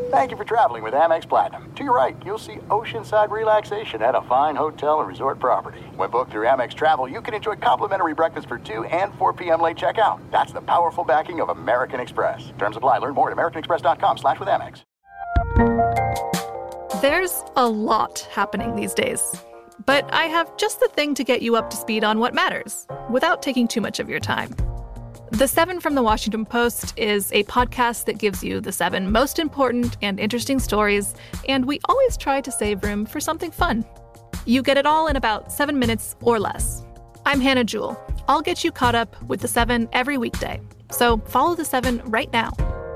Thank you for traveling with Amex Platinum. To your right, you'll see oceanside relaxation at a fine hotel and resort property. When booked through Amex Travel, you can enjoy complimentary breakfast for 2 and 4 p.m. late checkout. That's the powerful backing of American Express. Terms apply. Learn more at americanexpress.com/withAmex. There's a lot happening these days. But I have just the thing to get you up to speed on what matters, without taking too much of your time. The 7 from the Washington Post is a podcast that gives you the 7 most important and interesting stories, and we always try to save room for something fun. You get it all in about 7 minutes or less. I'm Hannah Jewell. I'll get you caught up with the 7 every weekday. So follow the 7 right now.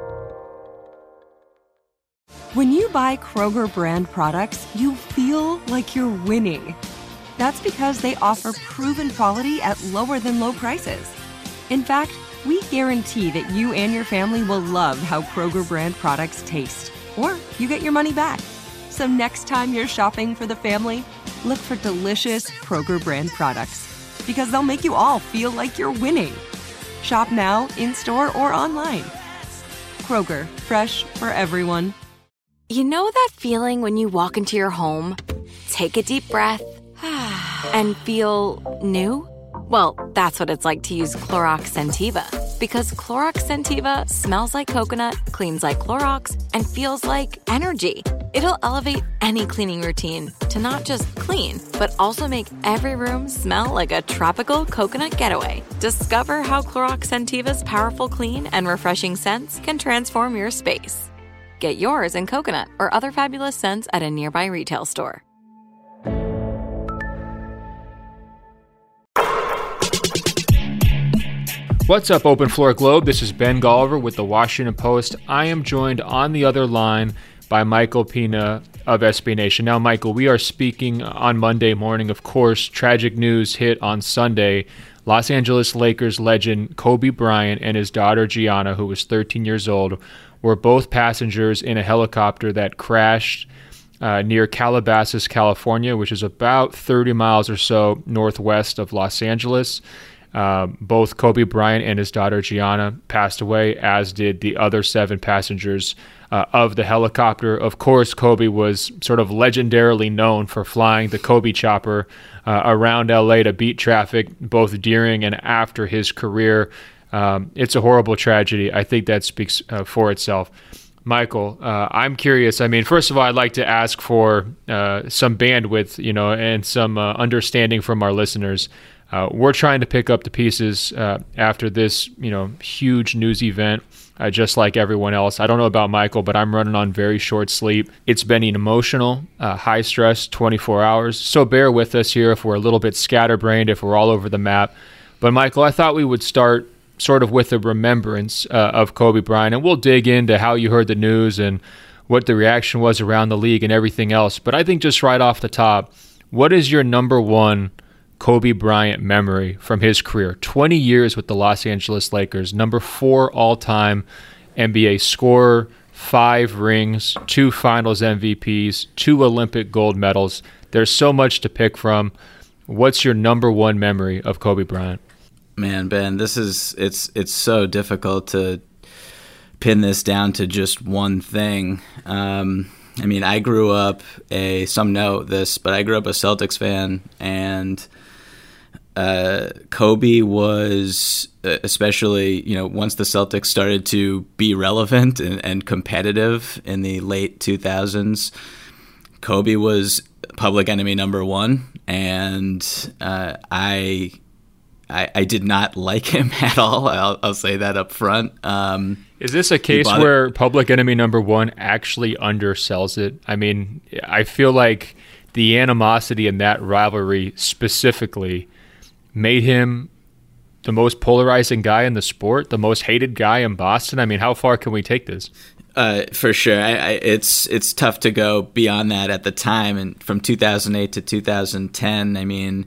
When you buy Kroger brand products, you feel like you're winning. That's because they offer proven quality at lower than low prices. In fact, we guarantee that you and your family will love how Kroger brand products taste, or you get your money back. So next time you're shopping for the family, look for delicious Kroger brand products, because they'll make you all feel like you're winning. Shop now, in-store, or online. Kroger, fresh for everyone. You know that feeling when you walk into your home, take a deep breath, and feel new? Well, that's what it's like to use Clorox Scentiva. Because Clorox Scentiva smells like coconut, cleans like Clorox, and feels like energy. It'll elevate any cleaning routine to not just clean, but also make every room smell like a tropical coconut getaway. Discover how Clorox Scentiva's powerful clean and refreshing scents can transform your space. Get yours in coconut or other fabulous scents at a nearby retail store. What's up, Open Floor Globe? This is Ben Golliver with the Washington Post. I am joined on the other line by Michael Pina of SB Nation. Now, Michael, we are speaking on Monday morning. Of course, tragic news hit on Sunday. Los Angeles Lakers legend Kobe Bryant and his daughter Gianna, who was 13 years old, were both passengers in a helicopter that crashed near Calabasas, California, which is about 30 miles or so northwest of Los Angeles. Both Kobe Bryant and his daughter Gianna passed away, as did the other 7 passengers of the helicopter. Of course, Kobe was sort of legendarily known for flying the Kobe chopper around LA to beat traffic, both during and after his career. It's a horrible tragedy. I think that speaks for itself. Michael, I'm curious. I mean, first of all, I'd like to ask for some bandwidth, and some understanding from our listeners. We're trying to pick up the pieces after this, huge news event, just like everyone else. I don't know about Michael, but I'm running on very short sleep. It's been an emotional, high stress 24 hours. So bear with us here if we're a little bit scatterbrained, if we're all over the map. But Michael, I thought we would start sort of with a remembrance of Kobe Bryant, and we'll dig into how you heard the news and what the reaction was around the league and everything else. But I think just right off the top, what is your number one Kobe Bryant memory from his career? 20 years with the Los Angeles Lakers, number 4 all-time NBA scorer, 5 rings, 2 finals MVPs, 2 Olympic gold medals. There's so much to pick from. What's your number one memory of Kobe Bryant? Man, Ben, it's so difficult to pin this down to just one thing. I mean, I grew up some know this, but I grew up a Celtics fan, and Kobe was, especially, once the Celtics started to be relevant and competitive in the late 2000s, Kobe was public enemy number 1, and I did not like him at all. I'll say that up front. Is this a case where public enemy number 1 actually undersells it? I mean, I feel like the animosity in that rivalry specifically made him the most polarizing guy in the sport, the most hated guy in Boston. I mean, how far can we take this? For sure. It's tough to go beyond that at the time. And from 2008 to 2010, I mean,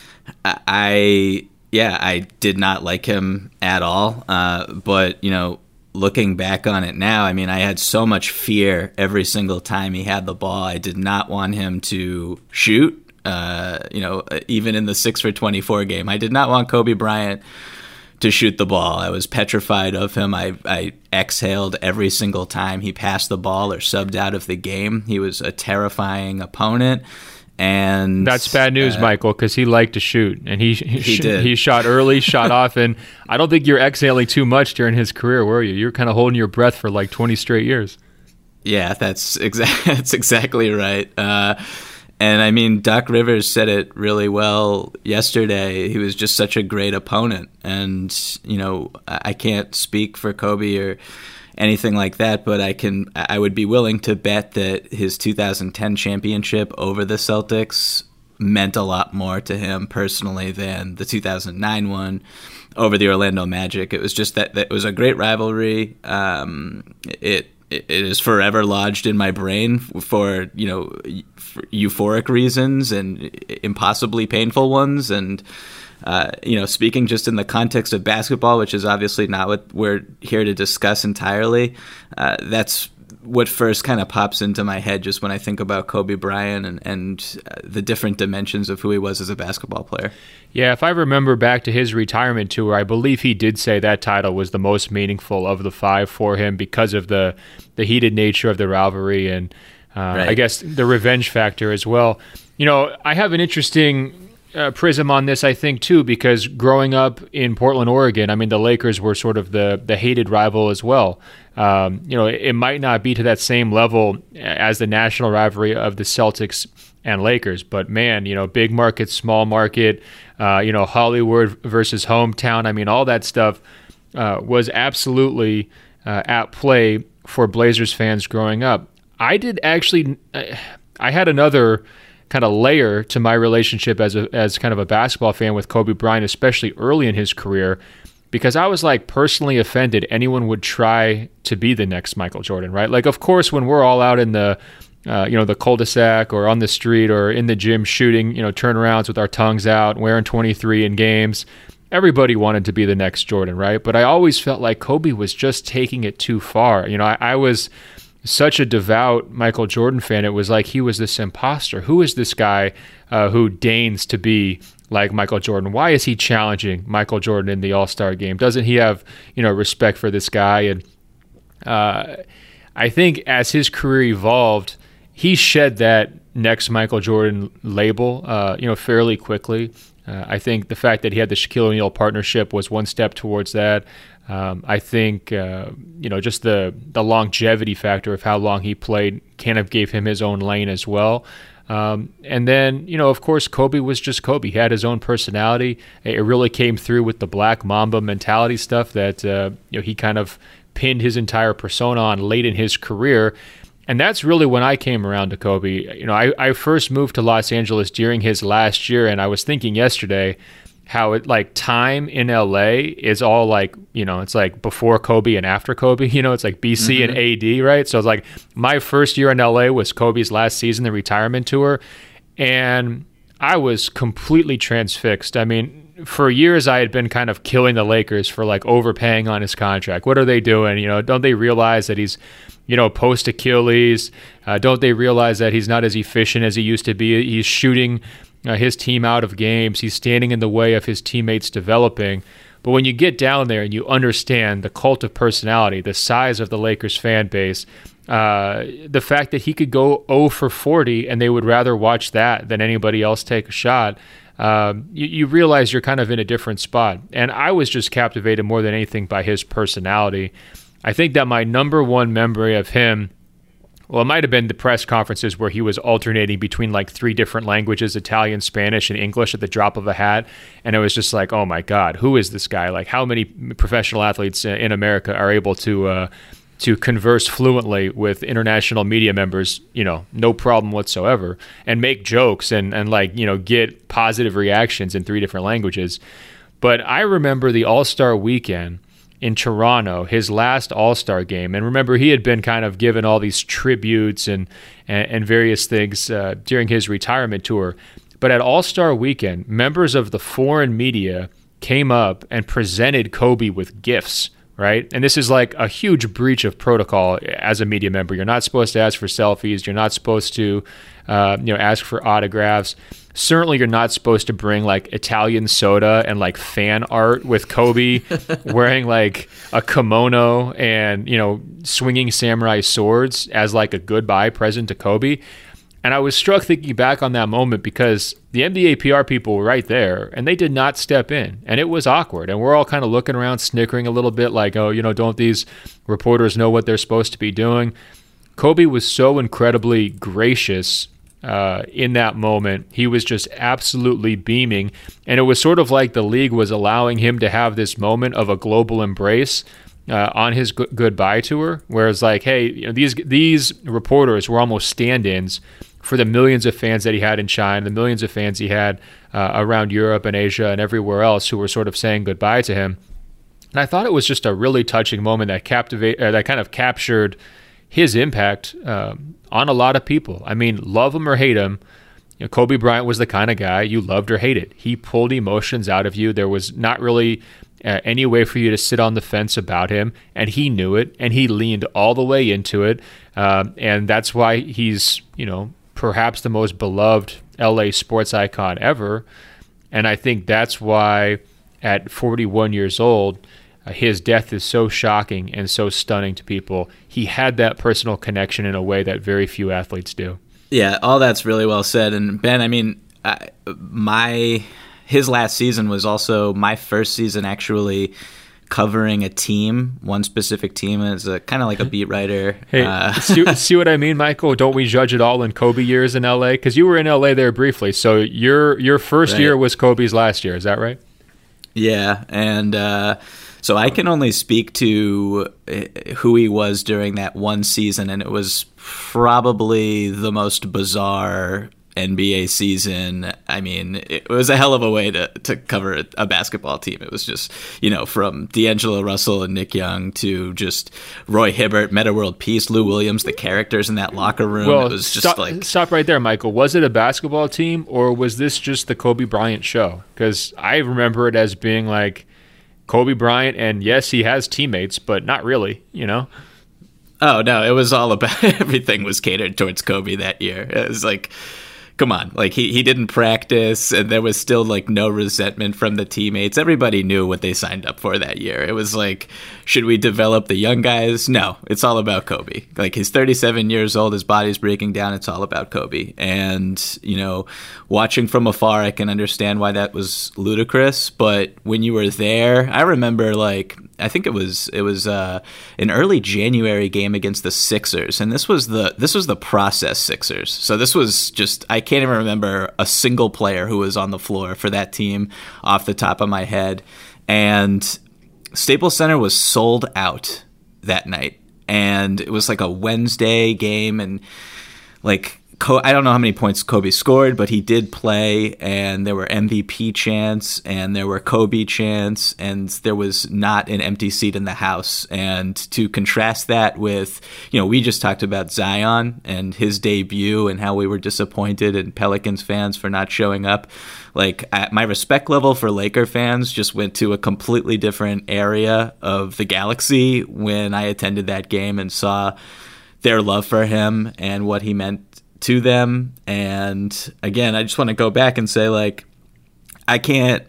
I did not like him at all. But, looking back on it now, I mean, I had so much fear every single time he had the ball. I did not want him to shoot, even in the 6 for 24 game. I did not want Kobe Bryant to shoot the ball. I was petrified of him. I exhaled every single time he passed the ball or subbed out of the game. He was a terrifying opponent. And that's bad news, Michael, because he liked to shoot, and he did. He shot early, shot often. I don't think you're exhaling too much during his career, were you? You're kind of holding your breath for like 20 straight years. Yeah, that's exactly right. And I mean, Doc Rivers said it really well yesterday. He was just such a great opponent, and I can't speak for Kobe or anything like that, but I would be willing to bet that his 2010 championship over the Celtics meant a lot more to him personally than the 2009 one over the Orlando Magic. It was just that it was a great rivalry. It is forever lodged in my brain for euphoric reasons and impossibly painful ones. And speaking just in the context of basketball, which is obviously not what we're here to discuss entirely, that's what first kind of pops into my head just when I think about Kobe Bryant and the different dimensions of who he was as a basketball player. Yeah, if I remember back to his retirement tour, I believe he did say that title was the most meaningful of the 5 for him because of the heated nature of the rivalry and right. I guess the revenge factor as well. I have an interesting prism on this, I think, too, because growing up in Portland, Oregon, I mean, the Lakers were sort of the hated rival as well. It might not be to that same level as the national rivalry of the Celtics and Lakers, but man, big market, small market, Hollywood versus hometown. I mean, all that stuff was absolutely at play for Blazers fans growing up. I had another kind of layer to my relationship as kind of a basketball fan with Kobe Bryant, especially early in his career, because I was like personally offended anyone would try to be the next Michael Jordan, right? Like, of course, when we're all out in the cul-de-sac or on the street or in the gym shooting, turnarounds with our tongues out, wearing 23 in games, everybody wanted to be the next Jordan, right? But I always felt like Kobe was just taking it too far. I was such a devout Michael Jordan fan. It was like he was this imposter. Who is this guy who deigns to be like Michael Jordan? Why is he challenging Michael Jordan in the All-Star game? Doesn't he have, respect for this guy? And I think as his career evolved, he shed that next Michael Jordan label, fairly quickly. I think the fact that he had the Shaquille O'Neal partnership was one step towards that. I think, just the longevity factor of how long he played kind of gave him his own lane as well. And then, of course, Kobe was just Kobe. He had his own personality. It really came through with the Black Mamba mentality stuff that, he kind of pinned his entire persona on late in his career. And that's really when I came around to Kobe. I first moved to Los Angeles during his last year, and I was thinking yesterday how time in LA is all like, it's like before Kobe and after Kobe, it's like BC and AD, right? So it's like my first year in LA was Kobe's last season, the retirement tour, and I was completely transfixed. I mean, for years I had been kind of killing the Lakers for like overpaying on his contract. What are they doing? Don't they realize that he's, post Achilles? Don't they realize that he's not as efficient as he used to be? He's shooting his team out of games. He's standing in the way of his teammates developing. But when you get down there and you understand the cult of personality, the size of the Lakers fan base, the fact that he could go 0 for 40 and they would rather watch that than anybody else take a shot, you realize you're kind of in a different spot. And I was just captivated more than anything by his personality. I think that my number one memory of him, well, it might have been the press conferences where he was alternating between like 3 different languages, Italian, Spanish, and English at the drop of a hat. And it was just like, oh my God, who is this guy? Like, how many professional athletes in America are able to converse fluently with international media members, no problem whatsoever, and make jokes and get positive reactions in 3 different languages. But I remember the All-Star weekend in Toronto, his last All-Star game. And remember, he had been kind of given all these tributes and various things during his retirement tour. But at All-Star weekend, members of the foreign media came up and presented Kobe with gifts right? And this is like a huge breach of protocol as a media member. You're not supposed to ask for selfies. You're not supposed to, ask for autographs. Certainly, you're not supposed to bring like Italian soda and like fan art with Kobe wearing like a kimono and, swinging samurai swords as like a goodbye present to Kobe. And I was struck thinking back on that moment because the NBA PR people were right there and they did not step in, and it was awkward. And we're all kind of looking around, snickering a little bit like, oh, don't these reporters know what they're supposed to be doing? Kobe was so incredibly gracious in that moment. He was just absolutely beaming. And it was sort of like the league was allowing him to have this moment of a global embrace on his goodbye tour, whereas like, hey, these reporters were almost stand-ins for the millions of fans that he had in China, the millions of fans he had around Europe and Asia and everywhere else who were sort of saying goodbye to him. And I thought it was just a really touching moment that kind of captured his impact on a lot of people. I mean, love him or hate him, Kobe Bryant was the kind of guy you loved or hated. He pulled emotions out of you. There was not really any way for you to sit on the fence about him, and he knew it, and he leaned all the way into it. And that's why he's, perhaps the most beloved LA sports icon ever. And I think that's why at 41 years old, his death is so shocking and so stunning to people. He had that personal connection in a way that very few athletes do. Yeah, all that's really well said. And Ben, I mean, his last season was also my first season actually covering a team, one specific team, as a kind of like a beat writer. Hey, see what I mean, Michael? Don't we judge it all in Kobe years in LA? Because you were in LA there briefly, so your first year was Kobe's last year. Is that right? Yeah, and so I can only speak to who he was during that one season, and it was probably the most bizarre NBA season. I mean, it was a hell of a way to cover a basketball team. It was just, from D'Angelo Russell and Nick Young to just Roy Hibbert, Metta World Peace, Lou Williams, the characters in that locker room. Well, it was just stop right there, Michael. Was it a basketball team or was this just the Kobe Bryant show? Because I remember it as being like Kobe Bryant, and yes, he has teammates, but not really, Oh, no, it was all about everything was catered towards Kobe that year. It was like, come on, like he didn't practice, and there was still like no resentment from the teammates. Everybody knew what they signed up for that year. It was like, should we develop the young guys? No, it's all about Kobe. Like, he's 37 years old, his body's breaking down. It's all about Kobe. And, watching from afar, I can understand why that was ludicrous. But when you were there, I remember I think it was an early January game against the Sixers, and this was the process Sixers. So this was just, I can't even remember a single player who was on the floor for that team off the top of my head. And Staples Center was sold out that night, and it was like a Wednesday game, and I don't know how many points Kobe scored, but he did play, and there were MVP chants, and there were Kobe chants, and there was not an empty seat in the house. And to contrast that with, we just talked about Zion and his debut and how we were disappointed in Pelicans fans for not showing up. My respect level for Laker fans just went to a completely different area of the galaxy when I attended that game and saw their love for him and what he meant to them. And again, I just want to go back and say, I can't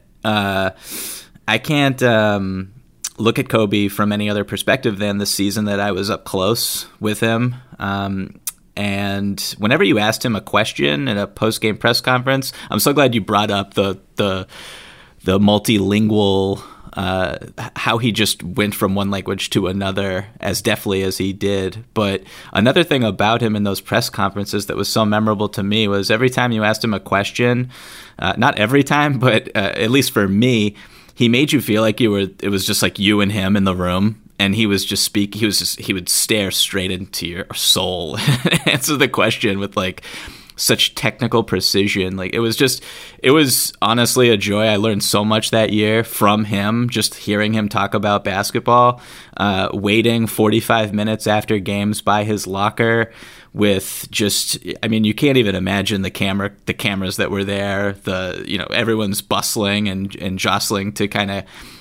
look at Kobe from any other perspective than the season that I was up close with him. And whenever you asked him a question in a post-game press conference, I'm so glad you brought up the multilingual, how he just went from one language to another as deftly as he did. But another thing about him in those press conferences that was so memorable to me was every time you asked him a question, not every time, but at least for me, he made you feel like it was just like you and him in the room. And he was just he would stare straight into your soul and answer the question with such technical precision. It was honestly a joy. I learned so much that year from him, just hearing him talk about basketball, waiting 45 minutes after games by his locker with you can't even imagine the cameras that were there, everyone's bustling and jostling to kind of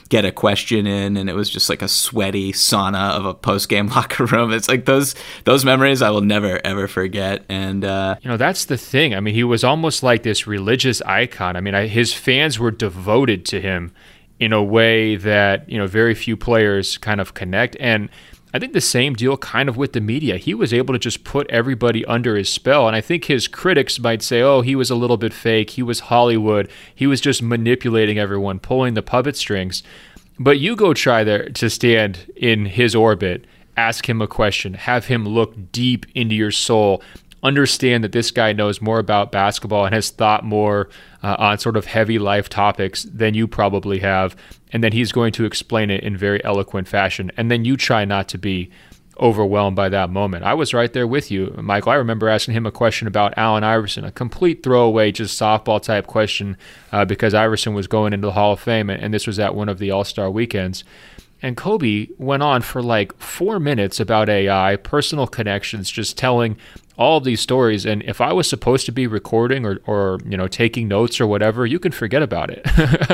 get a question in, and it was just like a sweaty sauna of a post-game locker room. It's like those memories I will never, ever forget. And that's the thing. I mean, he was almost like this religious icon. I mean, his fans were devoted to him in a way that, very few players kind of connect. And I think the same deal kind of with the media. He was able to just put everybody under his spell. And I think his critics might say, oh, he was a little bit fake. He was Hollywood. He was just manipulating everyone, pulling the puppet strings. But you go try to stand in his orbit, ask him a question, have him look deep into your soul, understand that this guy knows more about basketball and has thought more on sort of heavy life topics than you probably have. And then he's going to explain it in very eloquent fashion. And then you try not to be overwhelmed by that moment. I was right there with you, Michael. I remember asking him a question about Allen Iverson, a complete throwaway, just softball type question because Iverson was going into the Hall of Fame, and this was at one of the All-Star weekends. And Kobe went on for like 4 minutes about AI, personal connections, just telling all of these stories. And if I was supposed to be recording or taking notes or whatever, you can forget about it.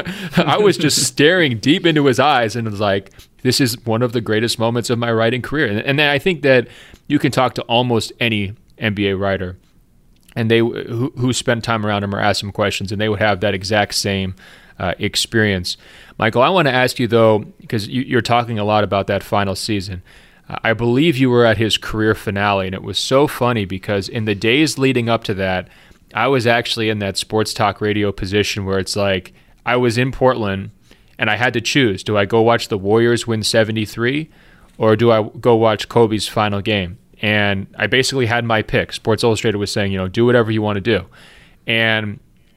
I was just staring deep into his eyes and was like, this is one of the greatest moments of my writing career. And then I think that you can talk to almost any NBA writer and they who spent time around him or asked him questions, and they would have that exact same experience. Michael, I want to ask you, though, because you're talking a lot about that final season. I believe you were at his career finale, and it was so funny because in the days leading up to that, I was actually in that sports talk radio position where it's like I was in Portland and I had to choose. Do I go watch the Warriors win 73 or do I go watch Kobe's final game? And I basically had my pick. Sports Illustrated was saying, do whatever you want to do. And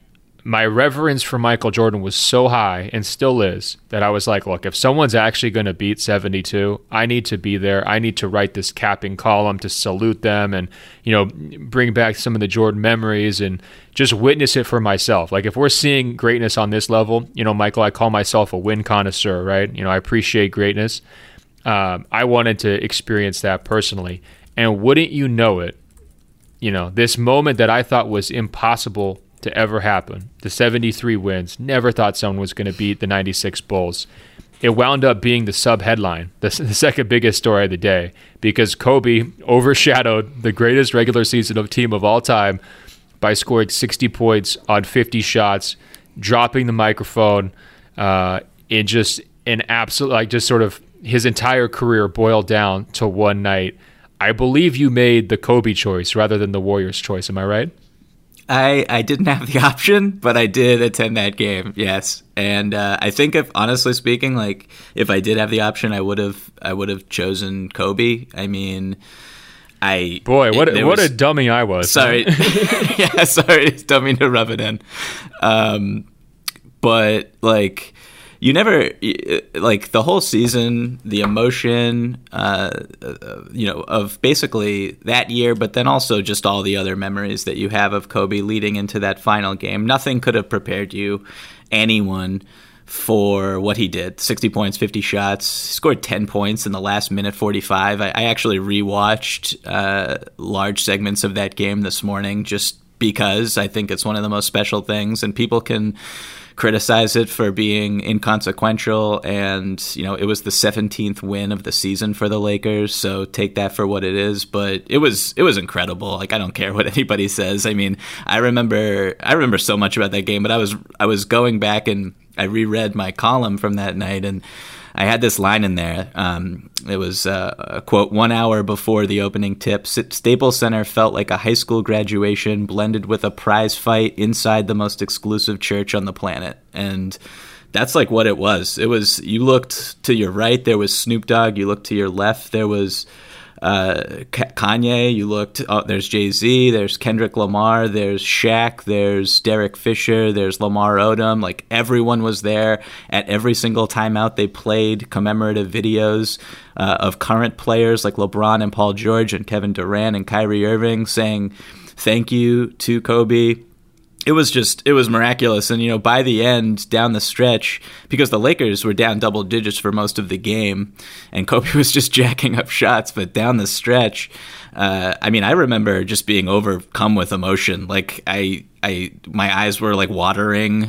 my reverence for Michael Jordan was so high, and still is, that I was like, look, if someone's actually going to beat 72, I need to be there. I need to write this capping column to salute them and, bring back some of the Jordan memories and just witness it for myself. Like, if we're seeing greatness on this level, Michael, I call myself a win connoisseur, right? I appreciate greatness. I wanted to experience that personally. And wouldn't you know it, this moment that I thought was impossible to ever happen, the 73 wins, never thought someone was going to beat the 96 Bulls. It wound up being the sub-headline, the second biggest story of the day, because Kobe overshadowed the greatest regular season of team of all time by scoring 60 points on 50 shots, dropping the microphone, in just an absolute, just sort of his entire career boiled down to one night. I believe you made the Kobe choice rather than the Warriors choice. Am I right? I didn't have the option, but I did attend that game, yes. And I think, if honestly speaking, if I did have the option, I would have chosen Kobe. I mean, what a dummy I was. Sorry, sorry, dummy to rub it in. But you never, the whole season, the emotion, of basically that year, but then also just all the other memories that you have of Kobe leading into that final game. Nothing could have prepared anyone, for what he did. 60 points, 50 shots, scored 10 points in the last minute 45. I actually rewatched large segments of that game this morning just because I think it's one of the most special things, and people can criticize it for being inconsequential, and it was the 17th win of the season for the Lakers, so take that for what it is. But it was incredible. I don't care what anybody says. I mean, I remember so much about that game, but I was going back and I reread my column from that night, and I had this line in there. It was a quote, 1 hour before the opening tip, Staples Center felt like a high school graduation blended with a prize fight inside the most exclusive church on the planet. And that's what it was. It was, you looked to your right, there was Snoop Dogg. You looked to your left, there was Kanye. You looked, there's Jay-Z, there's Kendrick Lamar, there's Shaq, there's Derek Fisher, there's Lamar Odom. Everyone was there at every single timeout. They played commemorative videos of current players like LeBron and Paul George and Kevin Durant and Kyrie Irving saying thank you to Kobe. It was miraculous. And, by the end, down the stretch, because the Lakers were down double digits for most of the game, and Kobe was just jacking up shots, but down the stretch, I mean, I remember just being overcome with emotion. Like my eyes were like watering.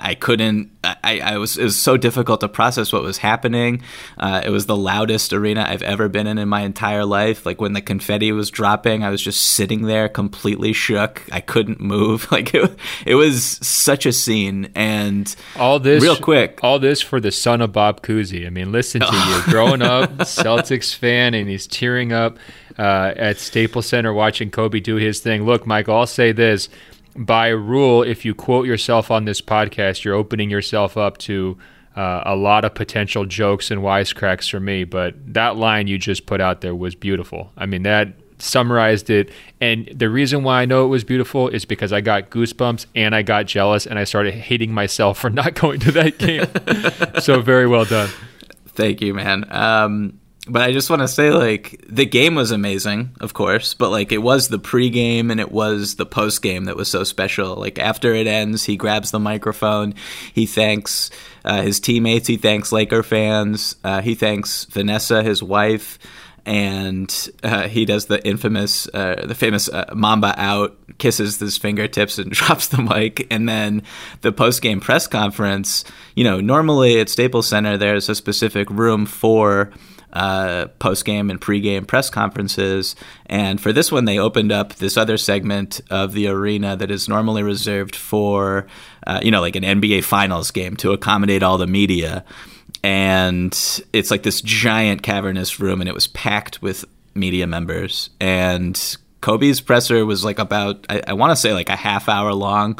It was so difficult to process what was happening. It was the loudest arena I've ever been in my entire life. Like when the confetti was dropping, I was just sitting there completely shook. I couldn't move. Like it was such a scene. And all this real quick, all this for the son of Bob Cousy. I mean, listen to you growing up, Celtics fan, and he's tearing up at Staples Center watching Kobe do his thing. Look, Michael, I'll say this. By rule, if you quote yourself on this podcast, you're opening yourself up to a lot of potential jokes and wisecracks from me. But that line you just put out there was beautiful. I mean, that summarized it. And the reason why I know it was beautiful is because I got goosebumps and I got jealous and I started hating myself for not going to that game. So very well done. Thank you, man. But I just want to say, like, the game was amazing, of course, but, like, it was the pregame and it was the postgame that was so special. Like, after it ends, he grabs the microphone, he thanks his teammates, he thanks Laker fans, he thanks Vanessa, his wife, and he does the famous Mamba out, kisses his fingertips and drops the mic. And then the post-game press conference, normally at Staples Center, there's a specific room for post-game and pre-game press conferences. And for this one, they opened up this other segment of the arena that is normally reserved for, like an NBA Finals game to accommodate all the media. And it's like this giant cavernous room, and it was packed with media members. And Kobe's presser was like about, I want to say like a half hour long.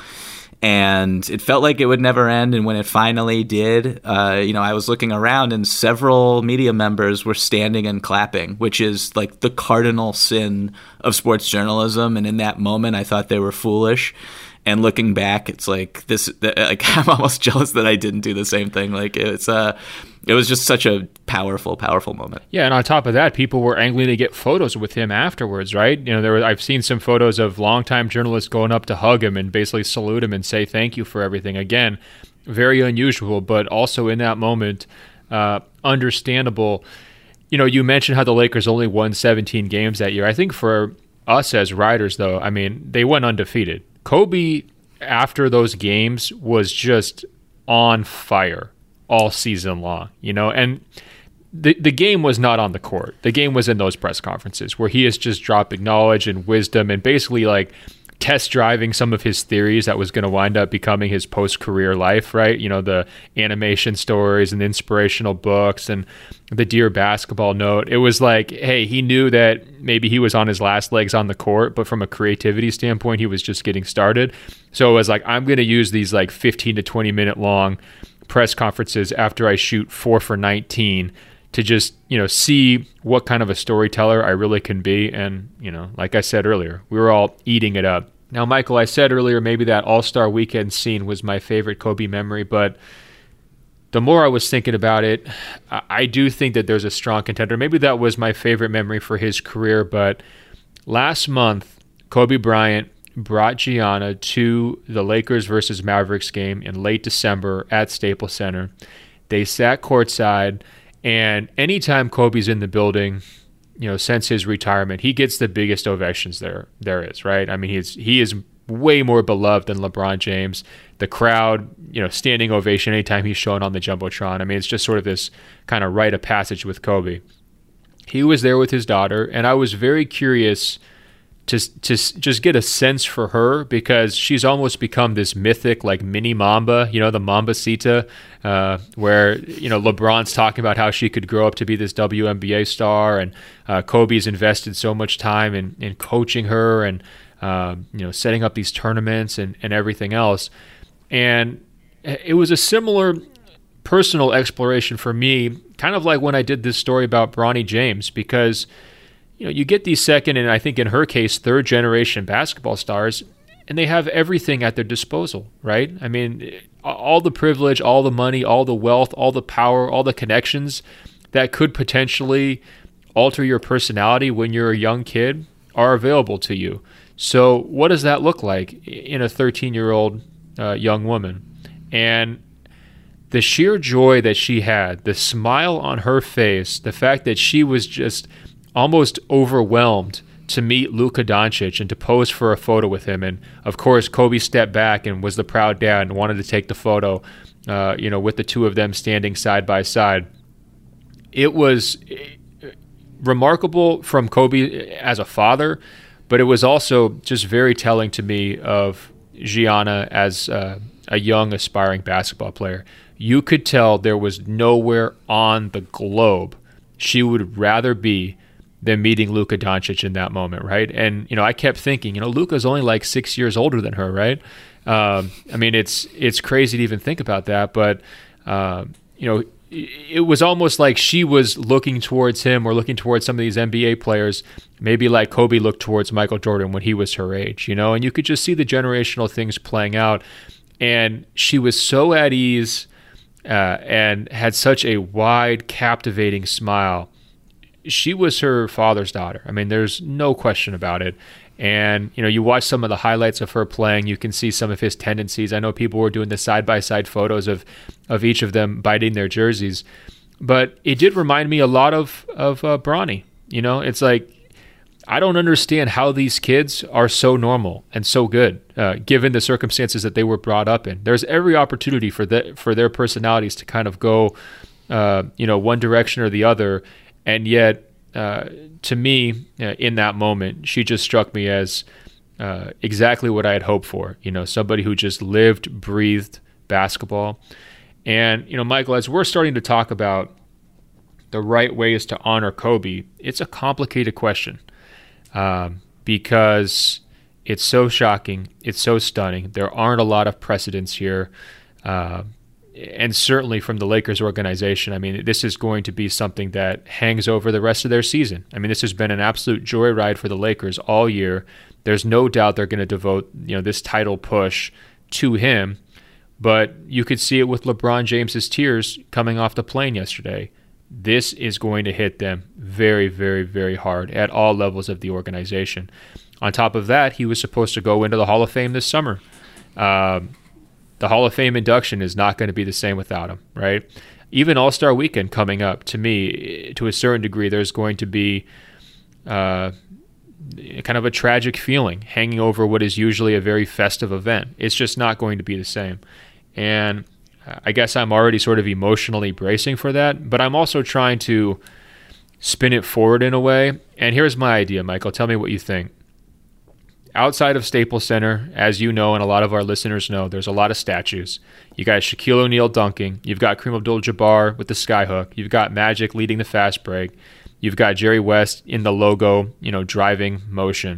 And it felt like it would never end. And when it finally did, I was looking around and several media members were standing and clapping, which is like the cardinal sin of sports journalism. And in that moment, I thought they were foolish. And looking back, it's like I'm almost jealous that I didn't do the same thing. Like it was just such a powerful, powerful moment. Yeah, and on top of that, people were angling to get photos with him afterwards, right? I've seen some photos of longtime journalists going up to hug him and basically salute him and say thank you for everything. Again, very unusual, but also in that moment, understandable. You mentioned how the Lakers only won 17 games that year. I think for us as writers, though, I mean, they went undefeated. Kobe, after those games, was just on fire all season long, and the game was not on the court. The game was in those press conferences where he is just dropping knowledge and wisdom and basically like test driving some of his theories that was going to wind up becoming his post-career life, right? The animation stories and the inspirational books and the Dear Basketball Note. It was like, hey, he knew that maybe he was on his last legs on the court, but from a creativity standpoint, he was just getting started. So it was like, I'm going to use these like 15 to 20 minute long press conferences after I shoot 4 for 19 to just, see what kind of a storyteller I really can be. And, like I said earlier, we were all eating it up. Now, Michael, I said earlier, maybe that All-Star Weekend scene was my favorite Kobe memory, but the more I was thinking about it, I do think that there's a strong contender. Maybe that was my favorite memory for his career, but last month, Kobe Bryant brought Gianna to the Lakers versus Mavericks game in late December at Staples Center. They sat courtside, and anytime Kobe's in the building, since his retirement, he gets the biggest ovations there is, right? I mean, he is way more beloved than LeBron James. The crowd, standing ovation anytime he's shown on the Jumbotron. I mean, it's just sort of this kind of rite of passage with Kobe. He was there with his daughter, and I was very curious to just get a sense for her because she's almost become this mythic like mini Mamba, the Mambacita, where, LeBron's talking about how she could grow up to be this WNBA star, and Kobe's invested so much time in coaching her and, setting up these tournaments and everything else. And it was a similar personal exploration for me, kind of like when I did this story about Bronny James, because you get these second and I think in her case, third generation basketball stars, and they have everything at their disposal, right? I mean, all the privilege, all the money, all the wealth, all the power, all the connections that could potentially alter your personality when you're a young kid are available to you. So what does that look like in a 13-year-old young woman? And the sheer joy that she had, the smile on her face, the fact that she was just almost overwhelmed to meet Luka Doncic and to pose for a photo with him. And of course, Kobe stepped back and was the proud dad and wanted to take the photo, with the two of them standing side by side. It was remarkable from Kobe as a father, but it was also just very telling to me of Gianna as a young aspiring basketball player. You could tell there was nowhere on the globe she would rather be than meeting Luka Doncic in that moment, right? And, I kept thinking, Luka's only like 6 years older than her, right? It's crazy to even think about that, but, it was almost like she was looking towards him or looking towards some of these NBA players, maybe like Kobe looked towards Michael Jordan when he was her age, and you could just see the generational things playing out. And she was so at ease and had such a wide, captivating smile. She was her father's daughter. There's no question about it. And, you watch some of the highlights of her playing, you can see some of his tendencies. I know people were doing the side-by-side photos of each of them biting their jerseys. But it did remind me a lot of Bronny. It's like, I don't understand how these kids are so normal and so good, given the circumstances that they were brought up in. There's every opportunity for their personalities to kind of go, one direction or the other. And yet, to me, in that moment, she just struck me as exactly what I had hoped for. Somebody who just lived, breathed basketball. And, Michael, as we're starting to talk about the right ways to honor Kobe, it's a complicated question because it's so shocking. It's so stunning. There aren't a lot of precedents here. And certainly from the Lakers organization, this is going to be something that hangs over the rest of their season. This has been an absolute joyride for the Lakers all year. There's no doubt they're going to devote, this title push to him. But you could see it with LeBron James's tears coming off the plane yesterday. This is going to hit them very, very, very hard at all levels of the organization. On top of that, he was supposed to go into the Hall of Fame this summer. The Hall of Fame induction is not going to be the same without him, right? Even All-Star Weekend coming up, to me, to a certain degree, there's going to be kind of a tragic feeling hanging over what is usually a very festive event. It's just not going to be the same. And I guess I'm already sort of emotionally bracing for that, but I'm also trying to spin it forward in a way. And here's my idea, Michael. Tell me what you think. Outside of Staples Center, as you know and a lot of our listeners know, there's a lot of statues. You got Shaquille O'Neal dunking. You've got Kareem Abdul-Jabbar with the skyhook. You've got Magic leading the fast break. You've got Jerry West in the logo, driving motion.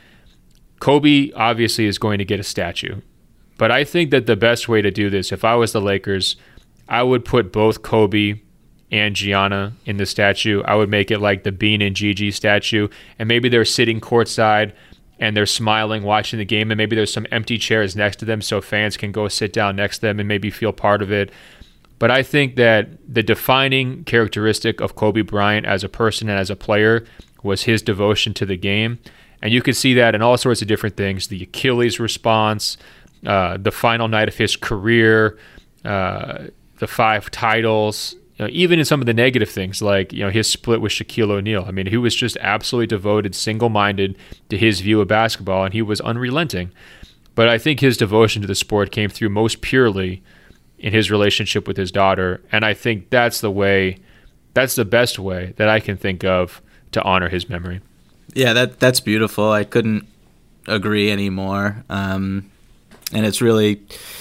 Kobe obviously is going to get a statue. But I think that the best way to do this, if I was the Lakers, I would put both Kobe and Gianna in the statue. I would make it like the Bean and Gigi statue. And maybe they're sitting courtside and they're smiling, watching the game, and maybe there's some empty chairs next to them so fans can go sit down next to them and maybe feel part of it. But I think that the defining characteristic of Kobe Bryant as a person and as a player was his devotion to the game. And you could see that in all sorts of different things. The Achilles response, the final night of his career, the 5 titles, even in some of the negative things like his split with Shaquille O'Neal. He was just absolutely devoted, single-minded to his view of basketball, and he was unrelenting. But I think his devotion to the sport came through most purely in his relationship with his daughter, and I think that's the best way that I can think of to honor his memory. Yeah, that's beautiful. I couldn't agree anymore. And it's really,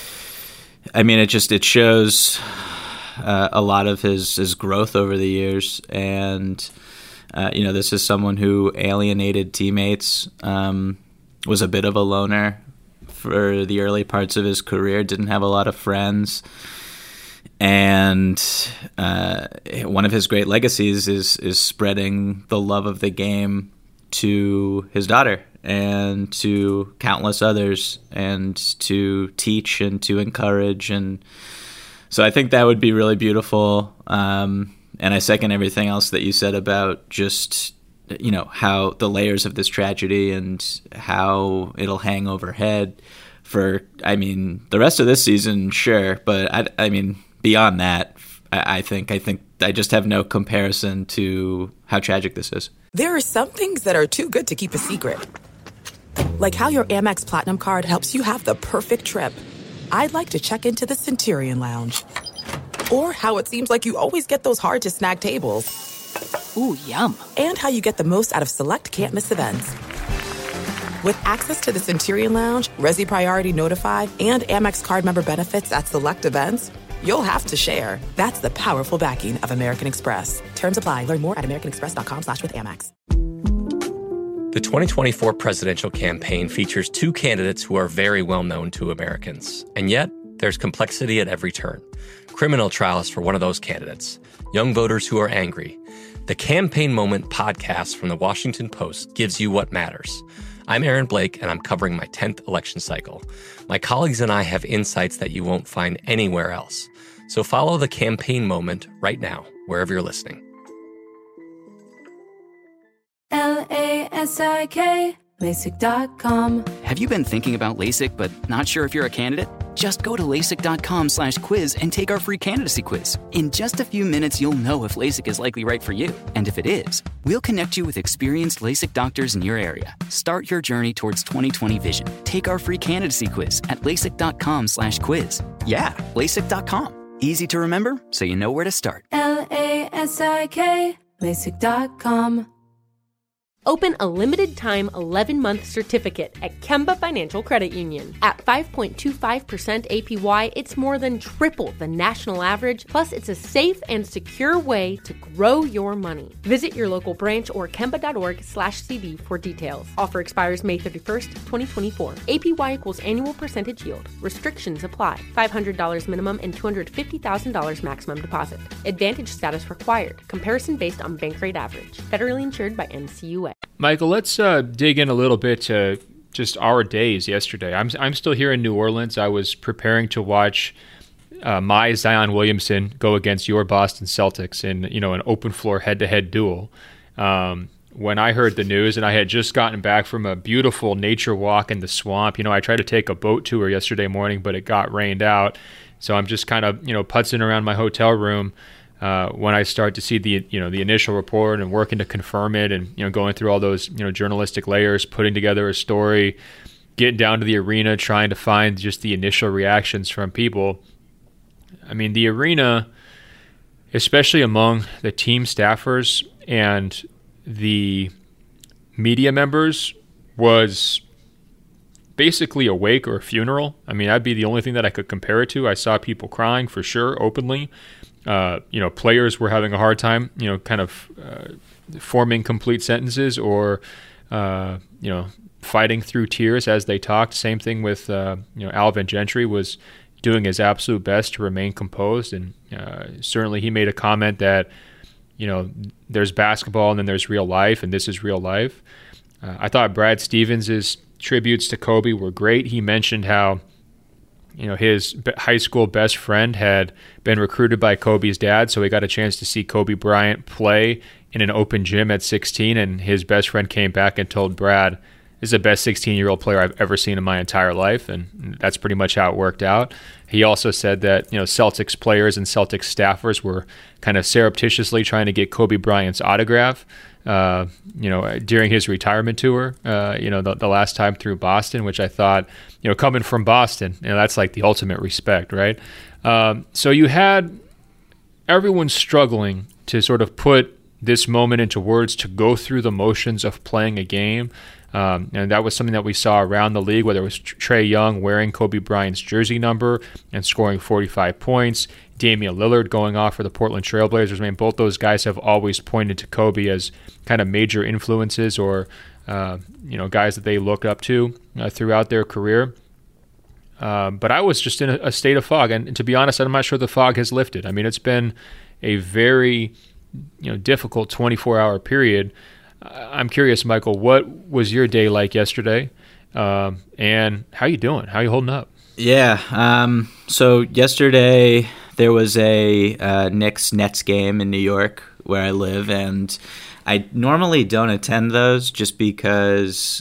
it shows a lot of his growth over the years. And, this is someone who alienated teammates, was a bit of a loner for the early parts of his career, didn't have a lot of friends. And one of his great legacies is spreading the love of the game to his daughter and to countless others, and to teach and to encourage. And so I think that would be really beautiful. And I second everything else that you said about just, how the layers of this tragedy and how it'll hang overhead for, the rest of this season, sure. But beyond that, I think I just have no comparison to how tragic this is. There are some things that are too good to keep a secret. Like how your Amex Platinum card helps you have the perfect trip. I'd like to check into the Centurion Lounge. Or how it seems like you always get those hard-to-snag tables. Ooh, yum. And how you get the most out of select can't-miss events. With access to the Centurion Lounge, Resi Priority Notified, and Amex card member benefits at select events, you'll have to share. That's the powerful backing of American Express. Terms apply. Learn more at americanexpress.com/withAmex. The 2024 presidential campaign features two candidates who are very well known to Americans. And yet, there's complexity at every turn. Criminal trials for one of those candidates. Young voters who are angry. The Campaign Moment podcast from The Washington Post gives you what matters. I'm Aaron Blake, and I'm covering my 10th election cycle. My colleagues and I have insights that you won't find anywhere else. So follow The Campaign Moment right now, wherever you're listening. LASIK, LASIK.com. Have you been thinking about LASIK but not sure if you're a candidate? Just go to LASIK.com/quiz and take our free candidacy quiz. In just a few minutes, you'll know if LASIK is likely right for you. And if it is, we'll connect you with experienced LASIK doctors in your area. Start your journey towards 20/20 vision. Take our free candidacy quiz at LASIK.com/quiz. Yeah, LASIK.com. Easy to remember, so you know where to start. LASIK, LASIK.com. Open a limited-time 11-month certificate at Kemba Financial Credit Union. At 5.25% APY, it's more than triple the national average, plus it's a safe and secure way to grow your money. Visit your local branch or kemba.org/cd for details. Offer expires May 31st, 2024. APY equals annual percentage yield. Restrictions apply. $500 minimum and $250,000 maximum deposit. Advantage status required. Comparison based on bank rate average. Federally insured by NCUA. Michael, let's dig in a little bit to just our days yesterday. I'm still here in New Orleans. I was preparing to watch my Zion Williamson go against your Boston Celtics in an open floor head-to-head duel. When I heard the news, and I had just gotten back from a beautiful nature walk in the swamp. I tried to take a boat tour yesterday morning, but it got rained out. So I'm just kind of putzing around my hotel room. When I start to see the initial report and working to confirm it, and going through all those journalistic layers, putting together a story, getting down to the arena, trying to find just the initial reactions from people. I mean, the arena, especially among the team staffers and the media members, was basically a wake or a funeral. I mean, that'd be the only thing that I could compare it to. I saw people crying for sure, openly. Players were having a hard time, forming complete sentences or, fighting through tears as they talked. Same thing with, Alvin Gentry was doing his absolute best to remain composed. And certainly he made a comment that, there's basketball and then there's real life, and this is real life. I thought Brad Stevens' tributes to Kobe were great. He mentioned how his high school best friend had been recruited by Kobe's dad, so he got a chance to see Kobe Bryant play in an open gym at 16, and his best friend came back and told Brad, "This is the best 16-year-old player I've ever seen in my entire life," and that's pretty much how it worked out. He also said that Celtics players and Celtics staffers were kind of surreptitiously trying to get Kobe Bryant's autograph during his retirement tour, the last time through Boston, which I thought, coming from Boston, that's like the ultimate respect, right? So you had everyone struggling to sort of put this moment into words, to go through the motions of playing a game. And that was something that we saw around the league, whether it was Trae Young wearing Kobe Bryant's jersey number and scoring 45 points, Damian Lillard going off for the Portland Trailblazers. I mean, both those guys have always pointed to Kobe as kind of major influences or, guys that they look up to throughout their career. But I was just in a state of fog. And to be honest, I'm not sure the fog has lifted. I mean, it's been a very, difficult 24-hour period. I'm curious, Michael, what was your day like yesterday? And how you doing? How you holding up? Yeah. So yesterday there was a Knicks-Nets game in New York where I live, and I normally don't attend those just because,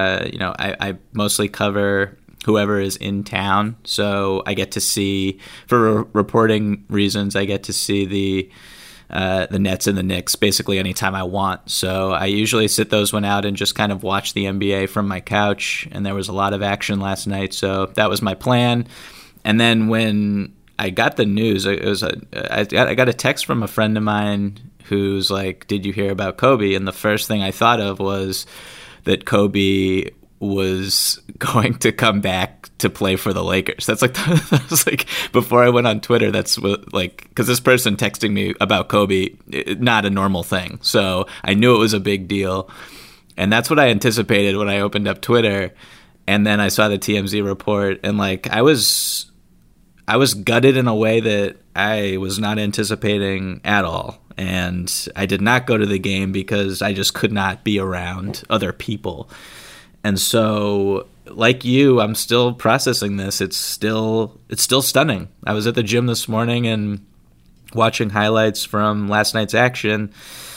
I mostly cover whoever is in town. So I get to see, for reporting reasons, I get to see the the Nets and the Knicks basically anytime I want. So I usually sit those one out and just kind of watch the NBA from my couch. And there was a lot of action last night, so that was my plan. And then when I got the news, I got a text from a friend of mine who's like, "Did you hear about Kobe?" And the first thing I thought of was that Kobe was going to come back to play for the Lakers. That's like, that was like before I went on Twitter. That's what, like, because this person texting me about Kobe, not a normal thing. So I knew it was a big deal, and that's what I anticipated when I opened up Twitter. And then I saw the TMZ report, and like I was gutted in a way that I was not anticipating at all. And I did not go to the game because I just could not be around other people. And so, like you, I'm still processing this. It's still stunning. I was at the gym this morning and watching highlights from last night's action.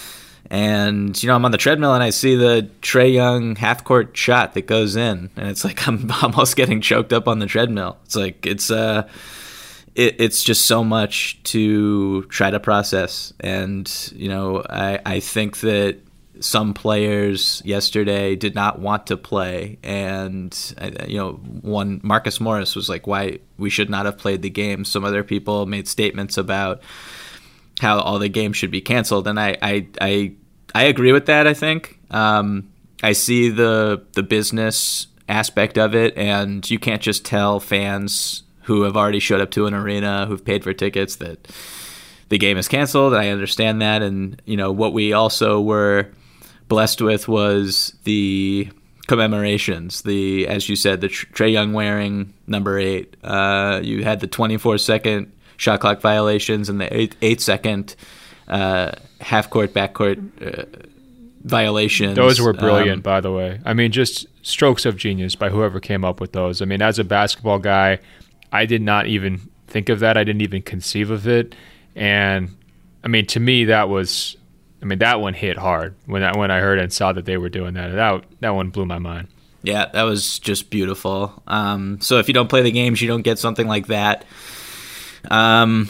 And, I'm on the treadmill and I see the Trae Young half-court shot that goes in. And it's like I'm almost getting choked up on the treadmill. It's like it's just so much to try to process. And, I think that some players yesterday did not want to play. And, one, Marcus Morris was like, why we should not have played the game. Some other people made statements about how all the games should be canceled. And I agree with that, I think. I see the business aspect of it, and you can't just tell fans who have already showed up to an arena, who've paid for tickets, that the game is canceled. I understand that. And, what we also were blessed with was the commemorations. As you said, the Trae Young wearing number 8. You had the 24-second shot clock violations and the 8-second half-court, backcourt violations. Those were brilliant, by the way. I mean, just strokes of genius by whoever came up with those. I mean, as a basketball guy, I did not even think of that. I didn't even conceive of it. And, I mean, to me, that one hit hard when I heard and saw that they were doing that. That one blew my mind. Yeah, that was just beautiful. So if you don't play the games, you don't get something like that. No,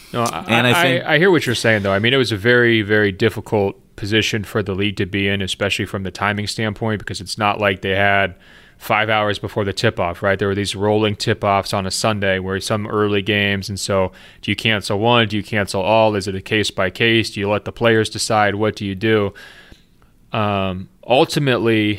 I hear what you're saying, though. I mean, it was a very, very difficult position for the league to be in, especially from the timing standpoint, because it's not like they had 5 hours before the tip-off, right? There were these rolling tip-offs on a Sunday where some early games, and so do you cancel one? Do you cancel all? Is it a case-by-case? Do you let the players decide? What do you do? Ultimately,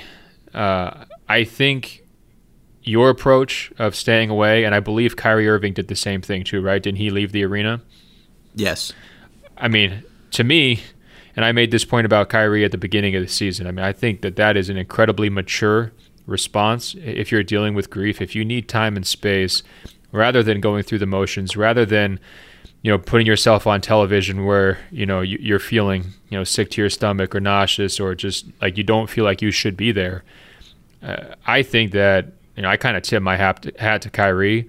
I think your approach of staying away, and I believe Kyrie Irving did the same thing too, right? Didn't he leave the arena? Yes. I mean, to me, and I made this point about Kyrie at the beginning of the season, I mean, I think that is an incredibly mature response. If you're dealing with grief, if you need time and space, rather than going through the motions, rather than putting yourself on television where you're feeling sick to your stomach or nauseous or just like you don't feel like you should be there, I think that I kind of tip my hat to Kyrie,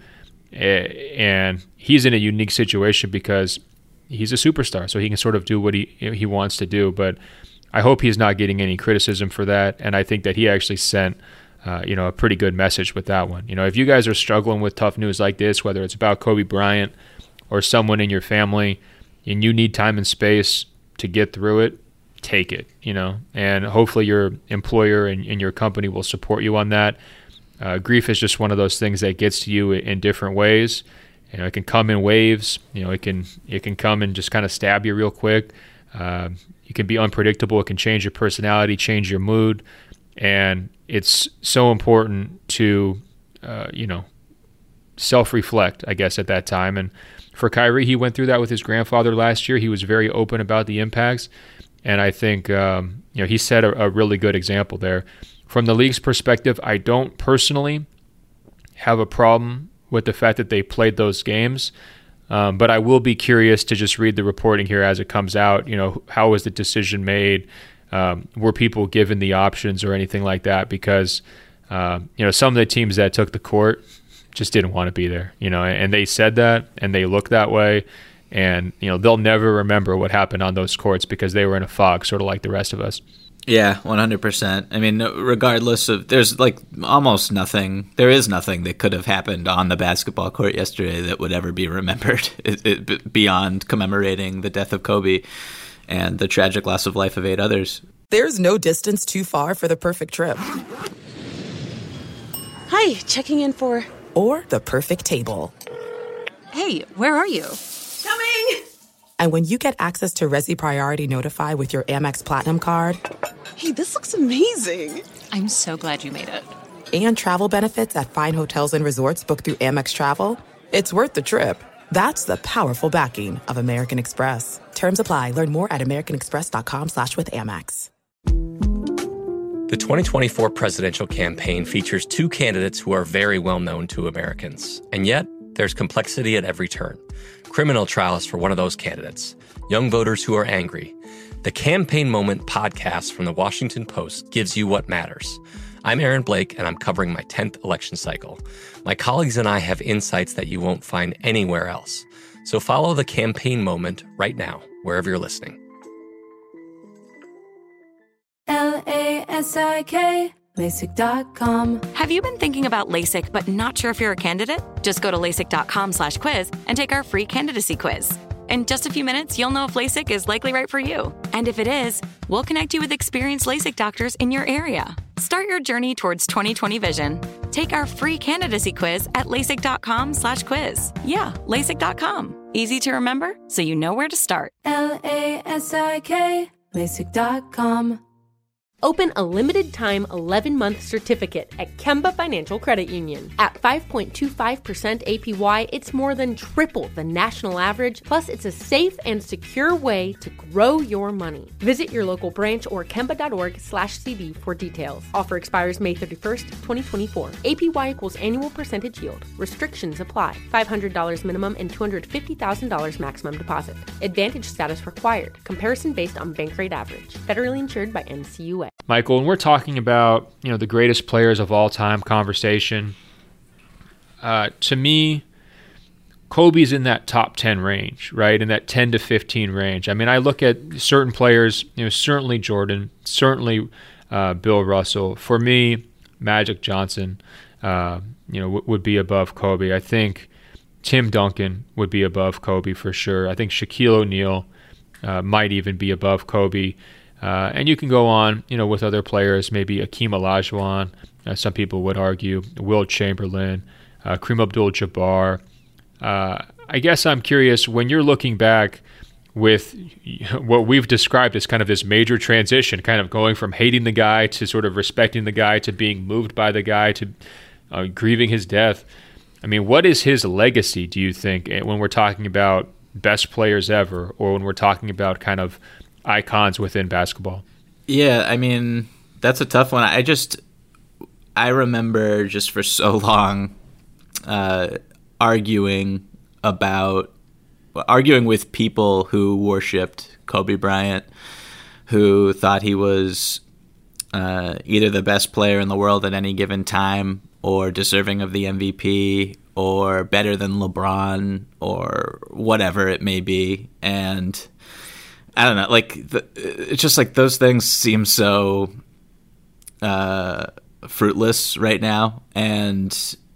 and he's in a unique situation because he's a superstar, so he can sort of do what he wants to do. But I hope he's not getting any criticism for that, and I think that he actually sent a pretty good message with that one. If you guys are struggling with tough news like this, whether it's about Kobe Bryant or someone in your family, and you need time and space to get through it, take it, and hopefully your employer and your company will support you on that. Grief is just one of those things that gets to you in different ways. It can come in waves. It can come and just kind of stab you real quick. It can be unpredictable. It can change your personality, change your mood. And it's so important to, self-reflect, I guess, at that time. And for Kyrie, he went through that with his grandfather last year. He was very open about the impacts. And I think, he set a really good example there. From the league's perspective, I don't personally have a problem with the fact that they played those games. But I will be curious to just read the reporting here as it comes out. How was the decision made? Were people given the options or anything like that? Because, some of the teams that took the court just didn't want to be there, and they said that and they looked that way. And, they'll never remember what happened on those courts because they were in a fog, sort of like the rest of us. Yeah, 100%. I mean, regardless of, there's like almost nothing, there is nothing that could have happened on the basketball court yesterday that would ever be remembered beyond commemorating the death of Kobe and the tragic loss of life of 8 others. There's no distance too far for the perfect trip. Hi, checking in for... Or the perfect table. Hey, where are you? Coming! And when you get access to Resi Priority Notify with your Amex Platinum card... Hey, this looks amazing. I'm so glad you made it. And travel benefits at fine hotels and resorts booked through Amex Travel, it's worth the trip. That's the powerful backing of American Express. Terms apply. Learn more at americanexpress.com/withAmex. The 2024 presidential campaign features 2 candidates who are very well known to Americans. And yet, there's complexity at every turn. Criminal trials for one of those candidates. Young voters who are angry. The Campaign Moment podcast from the Washington Post gives you what matters. I'm Aaron Blake, and I'm covering my 10th election cycle. My colleagues and I have insights that you won't find anywhere else. So follow The Campaign Moment right now, wherever you're listening. LASIK, LASIK.com. Have you been thinking about LASIK but not sure if you're a candidate? Just go to LASIK.com/quiz and take our free candidacy quiz. In just a few minutes, you'll know if LASIK is likely right for you. And if it is, we'll connect you with experienced LASIK doctors in your area. Start your journey towards 20/20 vision. Take our free candidacy quiz at LASIK.com/quiz. Yeah, LASIK.com. Easy to remember, so you know where to start. LASIK, LASIK.com. Open a limited-time 11-month certificate at Kemba Financial Credit Union. At 5.25% APY, it's more than triple the national average, plus it's a safe and secure way to grow your money. Visit your local branch or kemba.org/cb for details. Offer expires May 31st, 2024. APY equals annual percentage yield. Restrictions apply. $500 minimum and $250,000 maximum deposit. Advantage status required. Comparison based on bank rate average. Federally insured by NCUA. Michael, when we're talking about, the greatest players of all time conversation, to me, Kobe's in that top 10 range, right? In that 10 to 15 range. I mean, I look at certain players, certainly Jordan, certainly Bill Russell. For me, Magic Johnson, would be above Kobe. I think Tim Duncan would be above Kobe for sure. I think Shaquille O'Neal might even be above Kobe. And you can go on, with other players, maybe Akeem Olajuwon, some people would argue, Wilt Chamberlain, Kareem Abdul-Jabbar. I guess I'm curious, when you're looking back with what we've described as kind of this major transition, kind of going from hating the guy to sort of respecting the guy to being moved by the guy to grieving his death. I mean, what is his legacy, do you think, when we're talking about best players ever, or when we're talking about kind of icons within basketball? Yeah, I mean, that's a tough one. I remember just for so long arguing with people who worshipped Kobe Bryant, who thought he was either the best player in the world at any given time, or deserving of the MVP, or better than LeBron, or whatever it may be. And I don't know, it's just like those things seem so fruitless right now. And,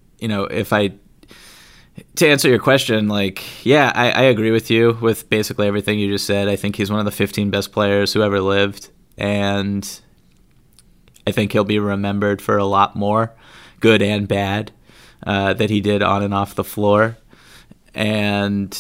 to answer your question, I agree with you with basically everything you just said. I think he's one of the 15 best players who ever lived. And I think he'll be remembered for a lot more, good and bad, that he did on and off the floor. And,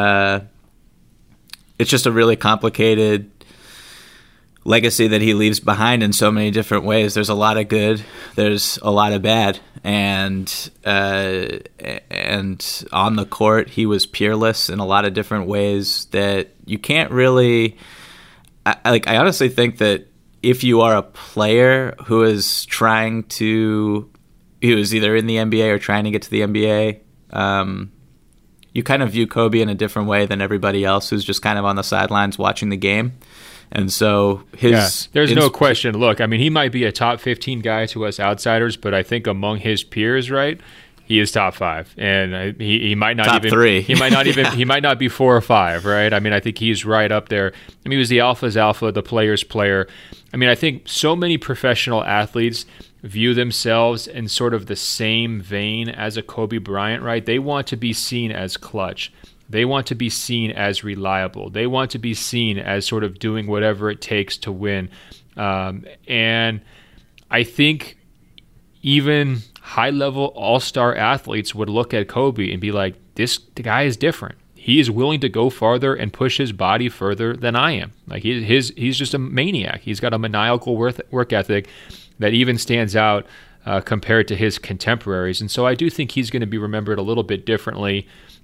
it's just a really complicated legacy that he leaves behind in so many different ways. There's a lot of good, there's a lot of bad, and on the court he was peerless in a lot of different ways that you can't really. I honestly think that if you are a player who is either in the NBA or trying to get to the NBA, you kind of view Kobe in a different way than everybody else who's just kind of on the sidelines watching the game. And so there's no question. Look, I mean, he might be a top 15 guy to us outsiders, but I think among his peers, right, he is top 5, and he might not top even 3. He might not even he might not be 4 or 5, right? I mean, I think he's right up there. I mean, he was the alpha's alpha, the player's player. I mean, I think so many professional athletes view themselves in sort of the same vein as a Kobe Bryant, right? They want to be seen as clutch. They want to be seen as reliable. They want to be seen as sort of doing whatever it takes to win. And I think even high-level all-star athletes would look at Kobe and be like, the guy is different. He is willing to go farther and push his body further than I am. Like he's just a maniac. He's got a maniacal work ethic that even stands out compared to his contemporaries. And so I do think he's going to be remembered a little bit differently,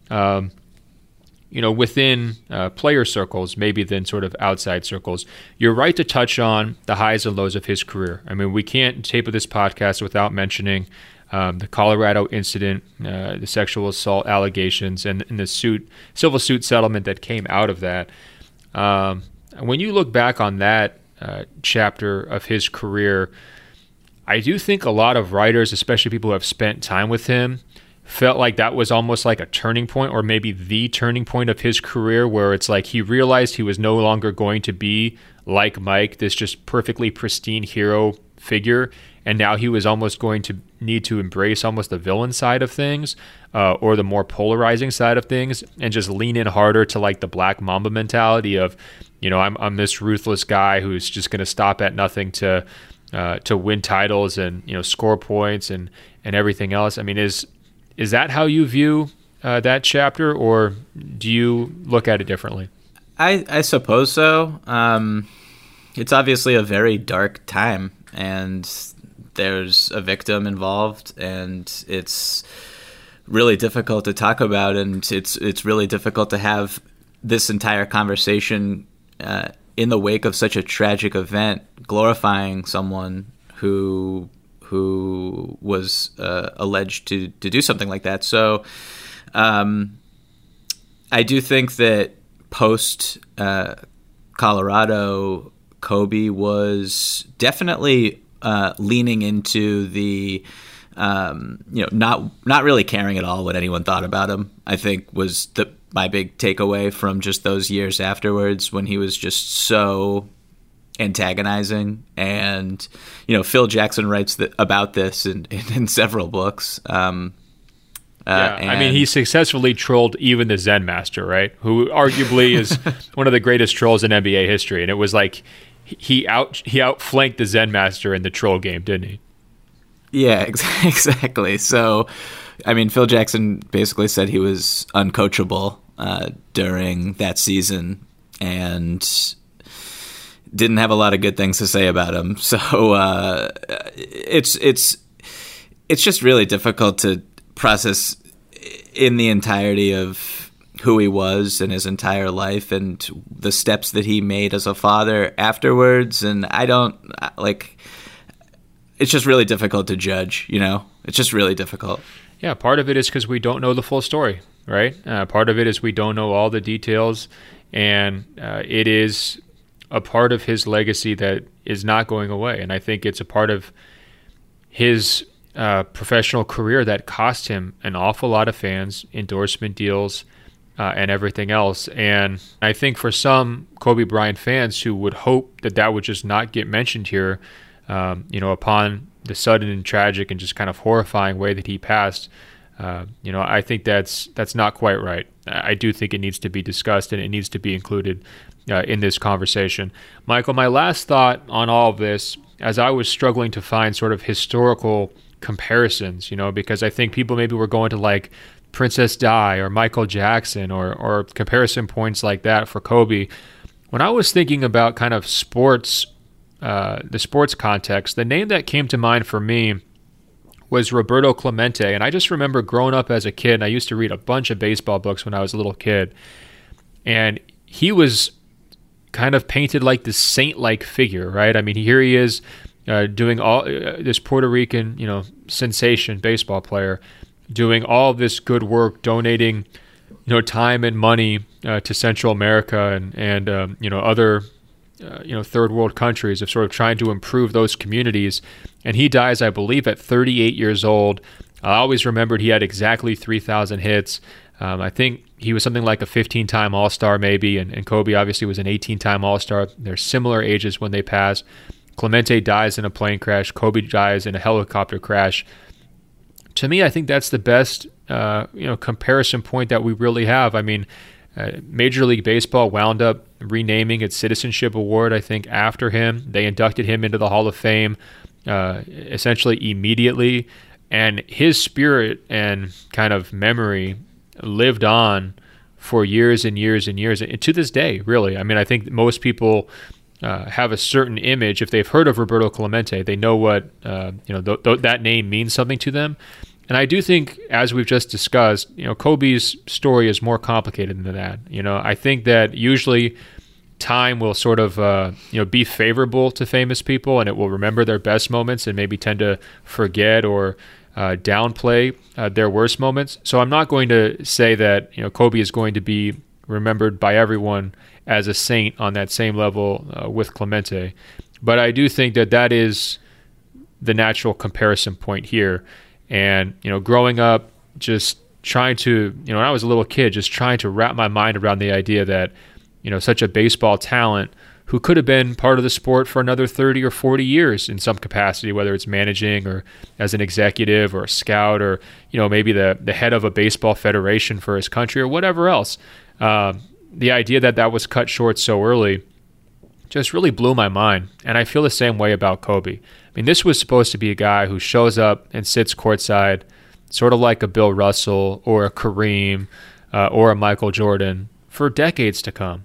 within player circles, maybe than sort of outside circles. You're right to touch on the highs and lows of his career. I mean, we can't tape this podcast without mentioning the Colorado incident, the sexual assault allegations, and the civil suit settlement that came out of that. When you look back on that chapter of his career, I do think a lot of writers, especially people who have spent time with him, felt like that was almost like a turning point, or maybe the turning point of his career, where it's like he realized he was no longer going to be like Mike, this just perfectly pristine hero figure, and now he was almost going to need to embrace almost the villain side of things, or the more polarizing side of things, and just lean in harder to like the Black Mamba mentality of, I'm this ruthless guy who's just going to stop at nothing to win titles and score points and everything else. I mean, is that how you view that chapter, or do you look at it differently? I suppose so. It's obviously a very dark time, and there's a victim involved, and it's really difficult to talk about, and it's really difficult to have this entire conversation in the wake of such a tragic event, glorifying someone who was alleged to do something like that. So I do think that post Colorado, Kobe was definitely leaning into the not really caring at all what anyone thought about him, I think was my big takeaway from just those years afterwards, when he was just so antagonizing. And Phil Jackson writes about this in several books. I mean, he successfully trolled even the Zen Master, right? Who arguably is one of the greatest trolls in NBA history. And it was like he outflanked the Zen Master in the troll game, didn't he? Yeah, exactly. So, I mean, Phil Jackson basically said he was uncoachable during that season and didn't have a lot of good things to say about him. So it's just really difficult to process in the entirety of who he was and his entire life and the steps that he made as a father afterwards. And it's just really difficult to judge, It's just really difficult. Yeah, part of it is because we don't know the full story, right? Part of it is we don't know all the details, and it is a part of his legacy that is not going away. And I think it's a part of his professional career that cost him an awful lot of fans, endorsement deals, and everything else. And I think for some Kobe Bryant fans who would hope that would just not get mentioned here, upon the sudden and tragic and just kind of horrifying way that he passed, I think that's not quite right. I do think it needs to be discussed and it needs to be included in this conversation. Michael, my last thought on all of this, as I was struggling to find sort of historical comparisons, because I think people maybe were going to like Princess Di or Michael Jackson or comparison points like that for Kobe. When I was thinking about kind of sports, the sports context, the name that came to mind for me was Roberto Clemente. And I just remember growing up as a kid, and I used to read a bunch of baseball books when I was a little kid. And he was kind of painted like this saint-like figure, right? I mean, here he is doing all this Puerto Rican, sensation baseball player, doing all this good work, donating, time and money to Central America and other third world countries, of sort of trying to improve those communities. And he dies, I believe, at 38 years old I always remembered he had exactly 3,000 hits. I think he was something like a 15-time All-Star maybe, and Kobe obviously was an 18-time All-Star. They're similar ages when they pass. Clemente dies in a plane crash. Kobe dies in a helicopter crash. To me, I think that's the best comparison point that we really have. I mean, Major League Baseball wound up renaming its citizenship award, I think, after him. They inducted him into the Hall of Fame essentially immediately. And his spirit and kind of memory lived on for years and years and years, and to this day, really. I mean, I think most people have a certain image. If they've heard of Roberto Clemente, they know what that name means something to them. And I do think, as we've just discussed, Kobe's story is more complicated than that. I think that usually time will sort of be favorable to famous people, and it will remember their best moments and maybe tend to forget or downplay their worst moments. So I'm not going to say that Kobe is going to be remembered by everyone as a saint on that same level with Clemente, but I do think that is the natural comparison point here. And growing up, just trying to when I was a little kid, just trying to wrap my mind around the idea that such a baseball talent who could have been part of the sport for another 30 or 40 years in some capacity, whether it's managing or as an executive or a scout or, maybe the head of a baseball federation for his country or whatever else. The idea that was cut short so early just really blew my mind. And I feel the same way about Kobe. I mean, this was supposed to be a guy who shows up and sits courtside, sort of like a Bill Russell or a Kareem or a Michael Jordan for decades to come.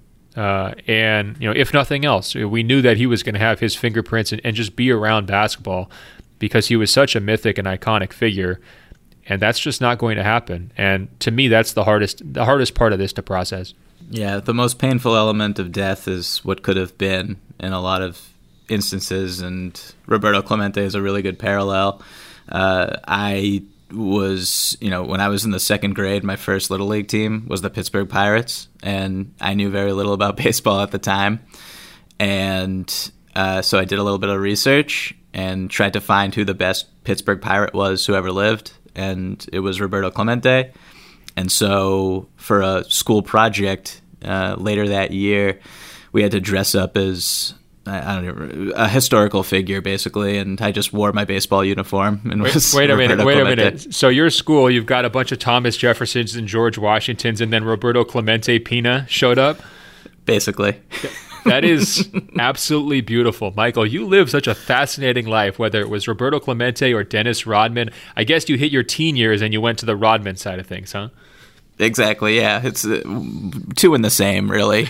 And if nothing else, we knew that he was going to have his fingerprints and just be around basketball because he was such a mythic and iconic figure, and that's just not going to happen. And to me, that's the hardest part of this to process. Yeah, the most painful element of death is what could have been in a lot of instances, and Roberto Clemente is a really good parallel. I was, when I was in the second grade, my first Little League team was the Pittsburgh Pirates, and I knew very little about baseball at the time. And so I did a little bit of research and tried to find who the best Pittsburgh Pirate was who ever lived, and it was Roberto Clemente. And so for a school project later that year, we had to dress up as a historical figure, basically, and I just wore my baseball uniform and was wait a Roberto minute. So your school, you've got a bunch of Thomas Jeffersons and George Washingtons, and then Roberto Clemente Pina showed up? Basically. That is absolutely beautiful. Michael, you live such a fascinating life, whether it was Roberto Clemente or Dennis Rodman. I guess you hit your teen years and you went to the Rodman side of things, huh? Exactly, yeah. It's two in the same, really.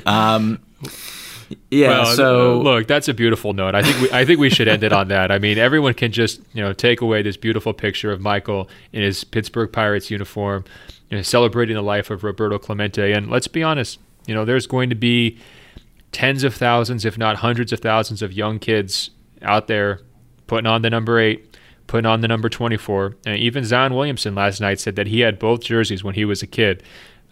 Yeah. Well, so look, that's a beautiful note. I think we should end it on that. I mean, everyone can just take away this beautiful picture of Michael in his Pittsburgh Pirates uniform, celebrating the life of Roberto Clemente. And let's be honest, there's going to be tens of thousands, if not hundreds of thousands, of young kids out there putting on the number 8, putting on the number 24. And even Zion Williamson last night said that he had both jerseys when he was a kid.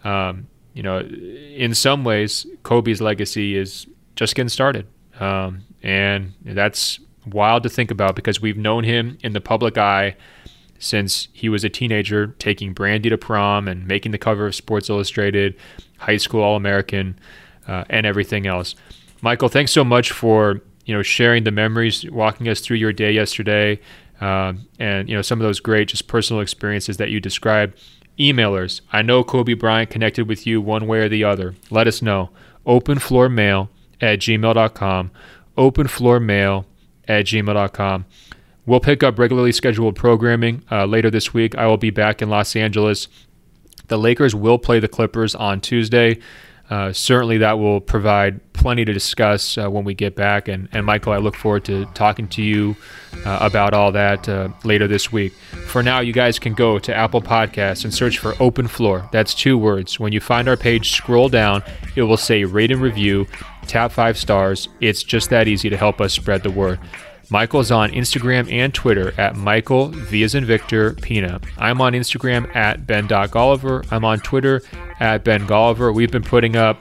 In some ways, Kobe's legacy is just getting started. And that's wild to think about because we've known him in the public eye since he was a teenager, taking Brandy to prom and making the cover of Sports Illustrated, high school All-American, and everything else. Michael, thanks so much for sharing the memories, walking us through your day yesterday, and some of those great just personal experiences that you described. Emailers, I know Kobe Bryant connected with you one way or the other. Let us know. openfloormail@gmail.com. openfloormail@gmail.com. We'll pick up regularly scheduled programming later this week. I will be back in Los Angeles. The Lakers will play the Clippers on Tuesday. Certainly that will provide plenty to discuss when we get back. And Michael, I look forward to talking to you about all that later this week. For now, you guys can go to Apple Podcasts and search for Open Floor. That's 2 words. When you find our page, scroll down. It will say rate and review. Tap 5 stars. It's just that easy to help us spread the word. Michael's on Instagram and Twitter at Michael V as in Victor Pina. I'm on Instagram at Ben.Golliver. I'm on Twitter at Ben Golliver. We've been putting up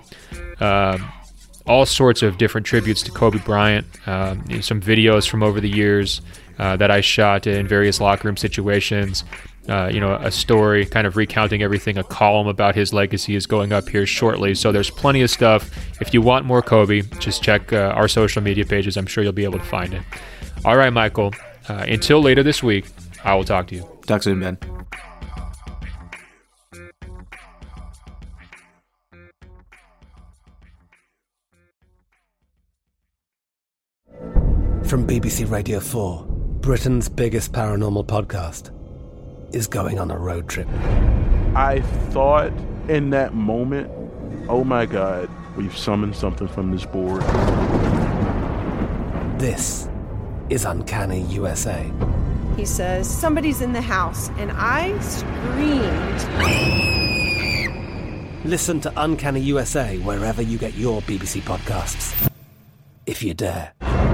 all sorts of different tributes to Kobe Bryant, some videos from over the years, that I shot in various locker room situations. A story kind of recounting everything. A column about his legacy is going up here shortly. So there's plenty of stuff. If you want more Kobe, just check our social media pages. I'm sure you'll be able to find it. All right, Michael. Until later this week, I will talk to you. Talk soon, Ben. From BBC Radio 4, Britain's biggest paranormal podcast is going on a road trip. I thought in that moment, oh my God, we've summoned something from this board. This is Uncanny USA. He says, somebody's in the house, and I screamed. Listen to Uncanny USA wherever you get your BBC podcasts, if you dare.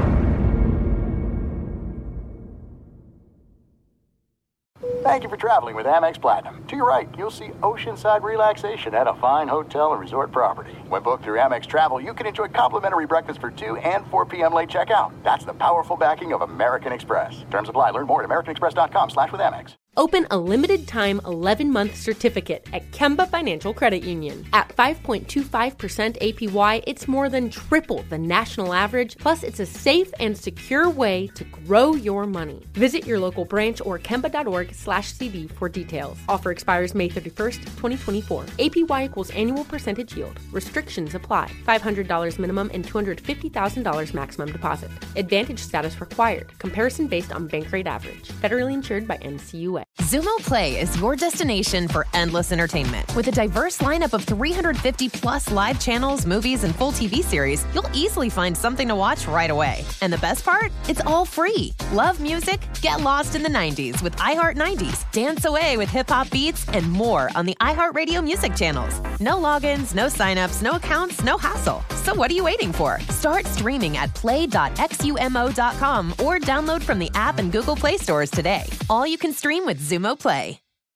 Thank you for traveling with Amex Platinum. To your right, you'll see oceanside relaxation at a fine hotel and resort property. When booked through Amex Travel, you can enjoy complimentary breakfast for 2 and 4 p.m. late checkout. That's the powerful backing of American Express. Terms apply. Learn more at americanexpress.com/withAmex. Open a limited-time 11-month certificate at Kemba Financial Credit Union. At 5.25% APY, it's more than triple the national average, plus it's a safe and secure way to grow your money. Visit your local branch or kemba.org/CD for details. Offer expires May 31st, 2024. APY equals annual percentage yield. Restrictions apply. $500 minimum and $250,000 maximum deposit. Advantage status required. Comparison based on bank rate average. Federally insured by NCUA. Xumo Play is your destination for endless entertainment. With a diverse lineup of 350 plus live channels, movies, and full TV series, you'll easily find something to watch right away. And the best part? It's all free. Love music? Get lost in the 90s with iHeart 90s, dance away with hip-hop beats, and more on the iHeartRadio music channels. No logins, no signups, no accounts, no hassle. So what are you waiting for? Start streaming at play.xumo.com or download from the app and Google Play stores today. All you can stream with Xumo Play.